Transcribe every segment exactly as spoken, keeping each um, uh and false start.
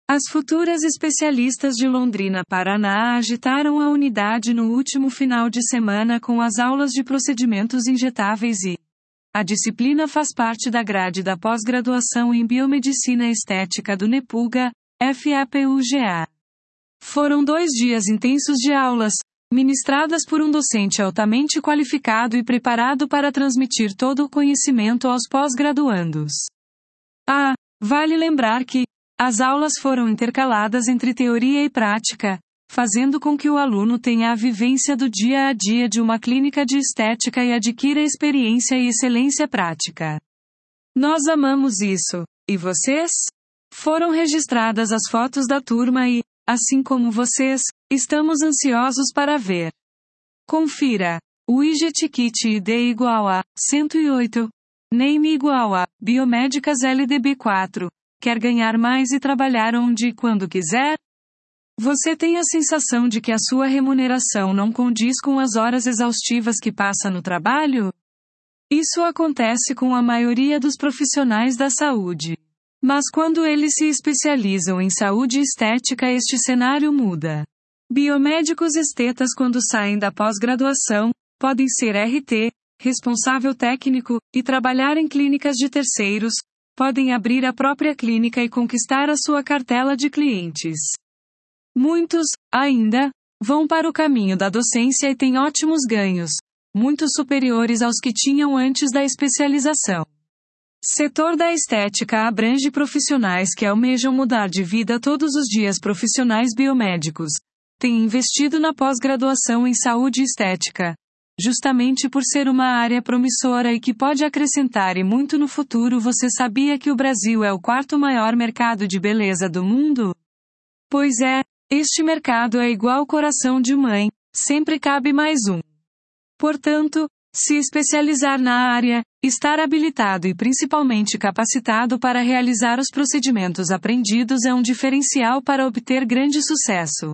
As futuras especialistas de Londrina, Paraná, agitaram a unidade no último final de semana com as aulas de procedimentos injetáveis e a disciplina faz parte da grade da pós-graduação em Biomedicina Estética do NEPUGA, F A P U G A. Foram dois dias intensos de aulas, ministradas por um docente altamente qualificado e preparado para transmitir todo o conhecimento aos pós-graduandos. Ah, vale lembrar que as aulas foram intercaladas entre teoria e prática, fazendo com que o aluno tenha a vivência do dia a dia de uma clínica de estética e adquira experiência e excelência prática. Nós amamos isso. E vocês? Foram registradas as fotos da turma e, assim como vocês, estamos ansiosos para ver. Confira. Widget Kit I D igual a cento e oito. Name igual a Biomédicas L D B quatro. Quer ganhar mais e trabalhar onde e quando quiser? Você tem a sensação de que a sua remuneração não condiz com as horas exaustivas que passa no trabalho? Isso acontece com a maioria dos profissionais da saúde. Mas quando eles se especializam em saúde estética, este cenário muda. Biomédicos estetas, quando saem da pós-graduação, podem ser R T, responsável técnico, e trabalhar em clínicas de terceiros, podem abrir a própria clínica e conquistar a sua cartela de clientes. Muitos, ainda, vão para o caminho da docência e têm ótimos ganhos, muito superiores aos que tinham antes da especialização. Setor da estética abrange profissionais que almejam mudar de vida todos os dias. Profissionais biomédicos têm investido na pós-graduação em saúde estética, justamente por ser uma área promissora e que pode acrescentar e muito no futuro. Você sabia que o Brasil é o quarto maior mercado de beleza do mundo? Pois é, este mercado é igual coração de mãe, sempre cabe mais um. Portanto, se especializar na área, estar habilitado e principalmente capacitado para realizar os procedimentos aprendidos é um diferencial para obter grande sucesso.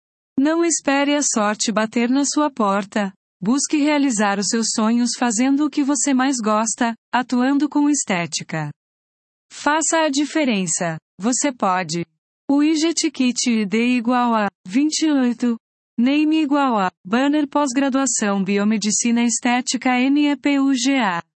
Não espere a sorte bater na sua porta. Busque realizar os seus sonhos fazendo o que você mais gosta, atuando com estética. Faça a diferença. Você pode. Widget Kit I D igual a vinte e oito. Name igual a Banner Pós-graduação Biomedicina Estética N E P U G A.